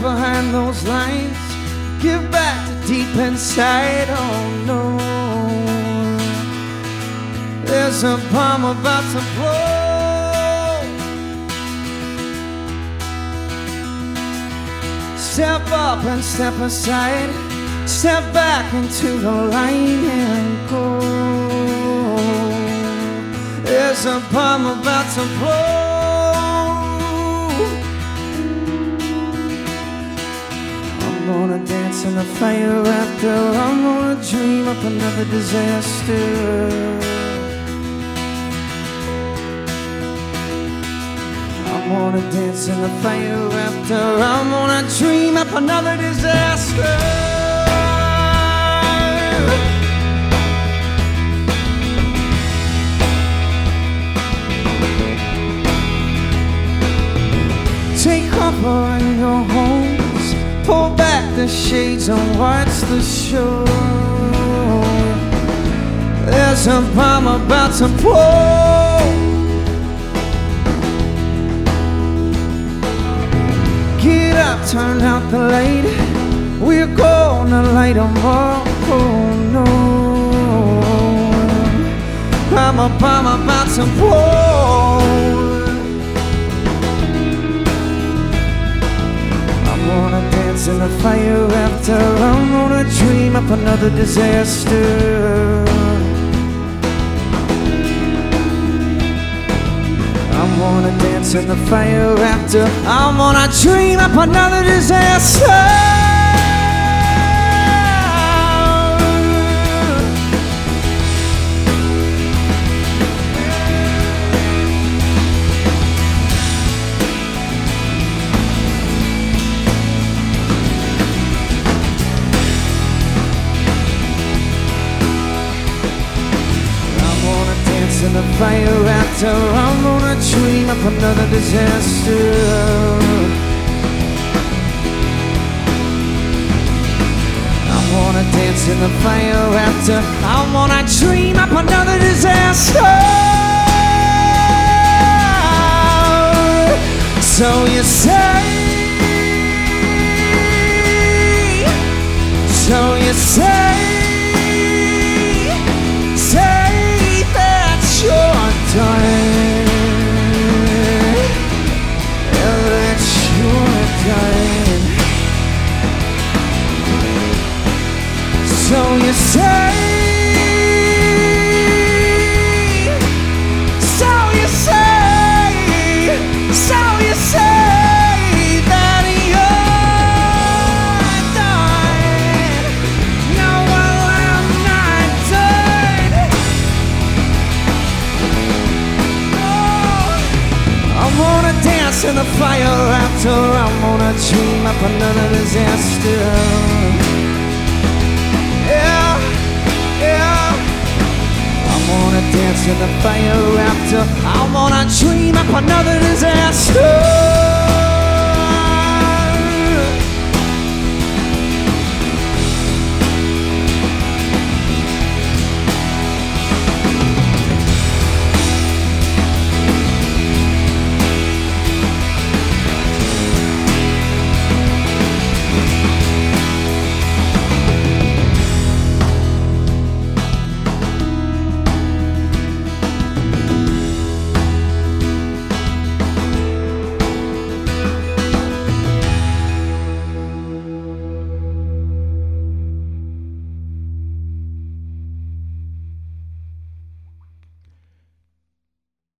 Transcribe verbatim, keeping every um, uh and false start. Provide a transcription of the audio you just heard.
behind those lines. Give back to deep inside. Oh no, there's a bomb about to blow. Step up and step aside. Step back into the light and go. There's a bomb about to blow. I'm gonna dance in the fire after. I'm gonna dream up another disaster. I'm gonna dance in the fire after. I'm gonna dream up another disaster. Take cover in your homes. Pull back the shades and watch the show. There's a bomb about to blow. Get up, turn out the light. We're gonna light 'em up. Oh no, I'm a bomb about to blow. I'm gonna dance in the fire after. I'm gonna dream up another disaster. I'm gonna dance in the fire after. I'm gonna dream up another disaster. In the fire after. I'm gonna dream up another disaster. I'm gonna dance in the fire after. I'm gonna dream up another disaster. So you say, so you say, say you're dying, yeah, that you're dying. So you say, so you say, so you say that you're dying. No, well, I'm not dead. I'm gonna dance in the fire after. I'm gonna dream up another disaster. Yeah, yeah. I'm gonna dance in the fire after. I'm gonna dream up another disaster.